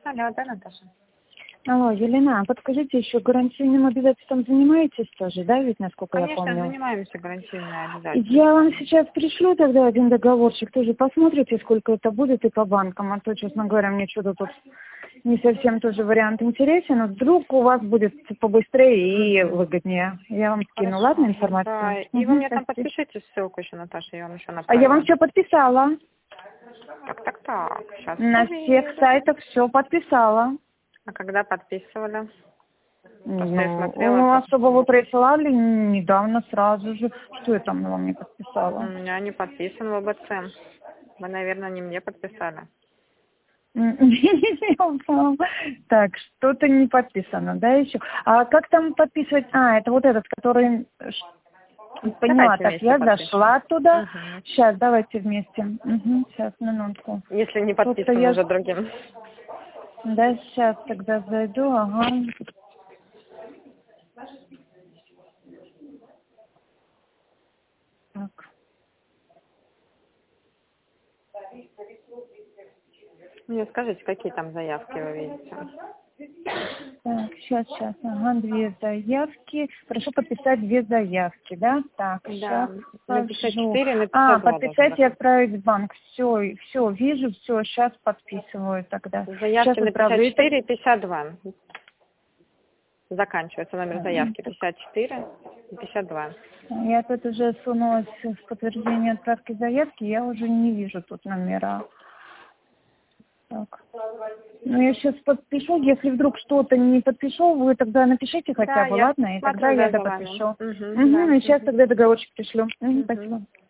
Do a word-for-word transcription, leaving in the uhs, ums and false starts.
Алло, да, Наташа? Алло, Елена, а подскажите, еще гарантийным обязательством занимаетесь тоже, да, ведь, насколько я Конечно, помню? занимаемся гарантийной обязательно. Я вам сейчас пришлю тогда один договорчик, тоже посмотрите, сколько это будет и по банкам, а то, честно говоря, мне что-то тут не совсем тоже вариант интересен, но вдруг у вас будет побыстрее и выгоднее. Я вам скину, Хорошо, ладно, информацию? да. И Угу, вы мне там спасибо. подпишите ссылку еще, Наташа, я вам еще А направила. я вам все подписала. Так, так, так, сейчас На всех проверим. сайтах все подписала. А когда подписывали? Просто я Ну, смотрела, особо вы присылали недавно, сразу же. Что я там вам не подписала? у меня не подписан в ВБЦ. Вы, наверное, не мне подписали. Так, что-то не подписано, да, еще? А как там подписывать? А, это вот этот, который... Поняла, так, я зашла туда. Угу. Сейчас, давайте вместе. Угу, сейчас, минутку. Если не подписан я... уже другим. Да, сейчас тогда зайду, ага. Так. Мне скажите, какие там заявки вы видите? Так, сейчас, сейчас, ага, две заявки. Прошу подписать две заявки, да? Так, Да, сейчас на пятьдесят скажу. четыре, на А, пятьдесят два подписать и должен отправить в банк. Все, все, вижу, все, сейчас подписываю тогда. заявки на отправлю. пятьдесят четыре и пятьдесят два. Заканчивается номер заявки пятьдесят четыре и пятьдесят два. Я тут уже сунулась в подтверждение отправки заявки, я уже не вижу тут номера. Так. Ну, я сейчас подпишу, если вдруг что-то не подпишу, вы тогда напишите хотя Да, бы, я ладно, и смотрю, тогда да, я за вами. доподпишу. Угу, Угу, да. и сейчас Угу. тогда договорчик пришлю. Угу, Угу. спасибо.